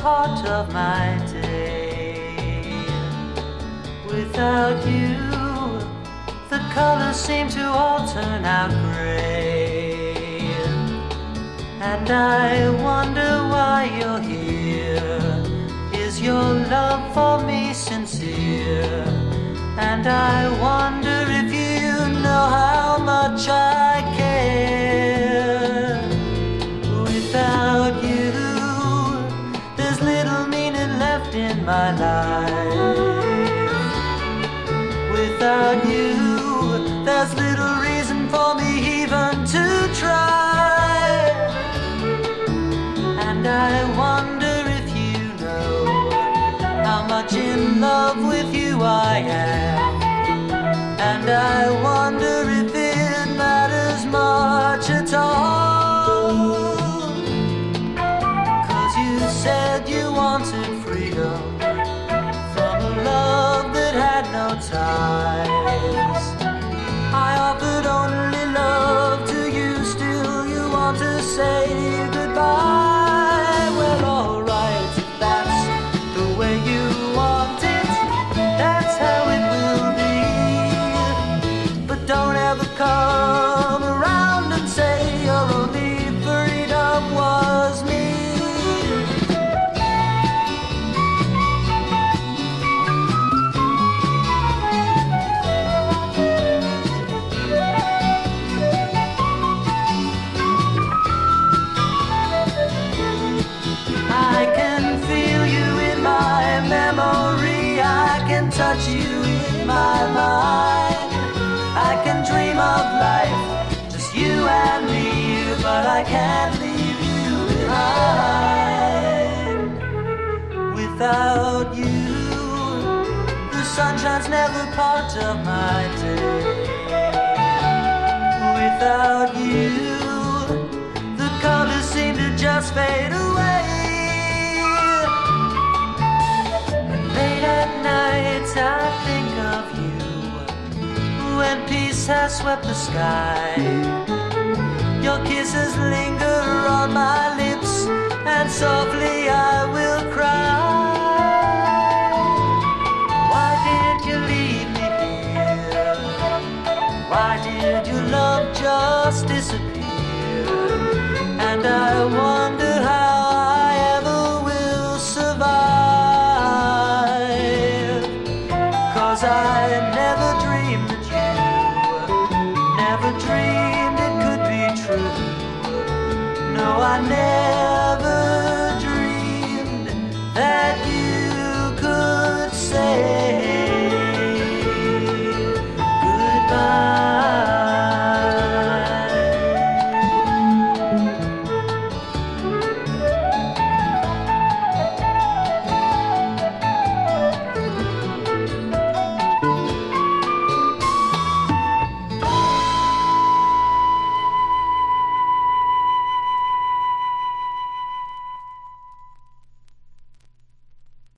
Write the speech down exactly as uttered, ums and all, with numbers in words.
part of my day. Without you, the colors seem to all turn out gray. And I wonder why you're here. Is your love for me sincere? And I wonder if you know how much I care. Without you, there's little meaning left in my life. Without you, there's little reason for me even to try. And I wonder if you know how much in love with you I am. And I wonder if it matters much at all. 'Cause you said you wanted freedom from a love that had no ties. I offered only love to you, still you want to say goodbye. Well, alright, if that's the way you want it, that's how it will be. But don't ever come around and say your only freedom was me. I can feel you in my memory, I can touch you in my mind. I can dream of life, just you and me, but I can't leave you behind. Without you, the sunshine's never part of my day. Without you, the colors seem to just fade away. Late at night I think of you, when peace has swept the sky. Your kisses linger on my lips, and softly I will cry. Why did you leave me here? Why did your love just disappear? And I wonder how I ever will survive. 'Cause I never dreamed that you, never dreamed it could be true. No, I never